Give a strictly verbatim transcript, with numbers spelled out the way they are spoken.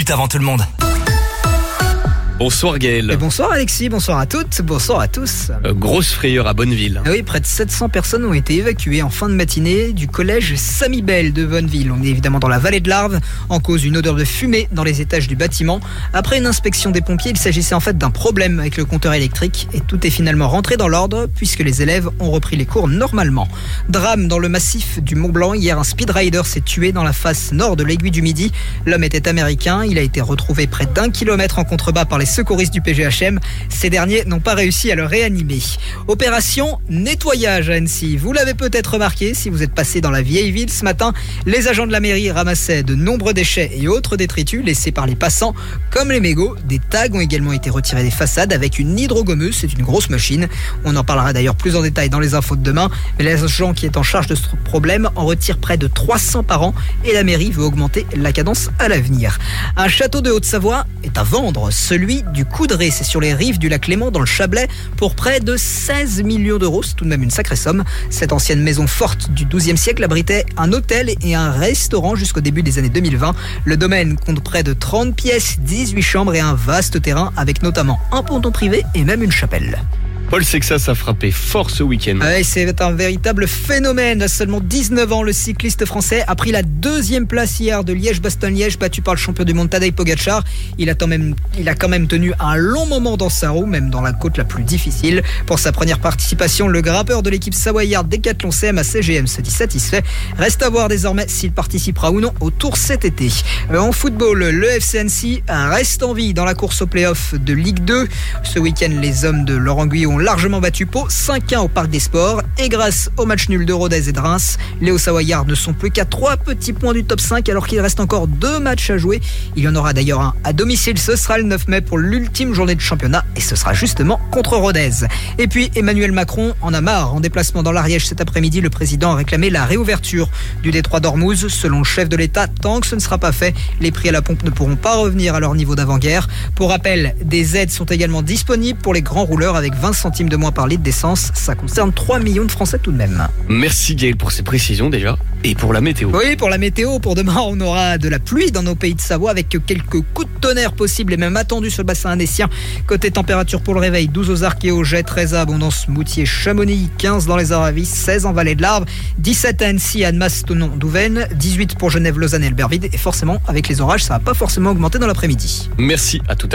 minutes avant tout le monde. Bonsoir Gaël. Et bonsoir Alexis, bonsoir à toutes, bonsoir à tous. Euh, grosse frayeur à Bonneville. Ah oui, près de sept cents personnes ont été évacuées en fin de matinée du collège Samibel de Bonneville. On est évidemment dans la vallée de l'Arve, en cause d'une odeur de fumée dans les étages du bâtiment. Après une inspection des pompiers, il s'agissait en fait d'un problème avec le compteur électrique et tout est finalement rentré dans l'ordre puisque les élèves ont repris les cours normalement. Drame dans le massif du Mont Blanc. Hier, un speedrider s'est tué dans la face nord de l'aiguille du Midi. L'homme était américain. Il a été retrouvé près d'un kilomètre en contrebas par les secouristes du P G H M. Ces derniers n'ont pas réussi à le réanimer. Opération nettoyage à Annecy. Vous l'avez peut-être remarqué si vous êtes passé dans la vieille ville ce matin. Les agents de la mairie ramassaient de nombreux déchets et autres détritus laissés par les passants, comme les mégots. Des tags ont également été retirés des façades avec une hydrogommeuse. C'est une grosse machine. On en parlera d'ailleurs plus en détail dans les infos de demain. Mais l'agent qui est en charge de ce problème en retire près de trois cents par an et la mairie veut augmenter la cadence à l'avenir. Un château de Haute-Savoie est à vendre, celui du Coudray, c'est sur les rives du lac Léman dans le Chablais pour près de seize millions d'euros, c'est tout de même une sacrée somme. Cette ancienne maison forte du douzième siècle abritait un hôtel et un restaurant jusqu'au début des années deux mille vingt. Le domaine compte près de trente pièces, dix-huit chambres et un vaste terrain avec notamment un ponton privé et même une chapelle. Paul Sexas a frappé fort ce week-end. Ouais, c'est un véritable phénomène. À seulement dix-neuf ans, le cycliste français a pris la deuxième place hier de Liège-Bastogne-Liège, battu par le champion du monde Tadej Pogacar. Il a, quand même, il a quand même tenu un long moment dans sa roue, même dans la côte la plus difficile. Pour sa première participation, le grimpeur de l'équipe savoyarde Decathlon C M A C G M se dit satisfait. Reste à voir désormais s'il participera ou non au Tour cet été. En football, le F C Annecy reste en vie dans la course au play-off de Ligue deux. Ce week-end, les hommes de Laurent Guyot ont largement battu Pau, cinq un au Parc des Sports. Et grâce au match nul de Rodez et de Reims, les Hauts-Savoyards ne sont plus qu'à trois petits points du top cinq alors qu'il reste encore deux matchs à jouer. Il y en aura d'ailleurs un à domicile, ce sera le neuf mai pour l'ultime journée de championnat et ce sera justement contre Rodez. Et puis Emmanuel Macron en a marre. En déplacement dans l'Ariège cet après-midi, le président a réclamé la réouverture du détroit d'Ormuz. Selon le chef de l'État, tant que ce ne sera pas fait, les prix à la pompe ne pourront pas revenir à leur niveau d'avant-guerre. Pour rappel, des aides sont également disponibles pour les grands rouleurs avec vingt centimes de moins par litre d'essence. Ça concerne trois millions de Français tout de même. Merci Gaël pour ces précisions déjà. Et pour la météo. Oui, pour la météo, pour demain, on aura de la pluie dans nos pays de Savoie avec quelques coups de tonnerre possibles et même attendus sur le bassin annécien. Côté température pour le réveil, douze aux Arcs et au Jet, treize à Abondance, Moutier, Chamonix, quinze dans les Aravis, seize en Vallée de l'Arve, dix-sept à Annecy, Annemasse, Thonon, Douvaine, dix-huit pour Genève, Lausanne et Albertville. Et forcément, avec les orages, ça va pas forcément augmenter dans l'après-midi. Merci, à tout à l'heure.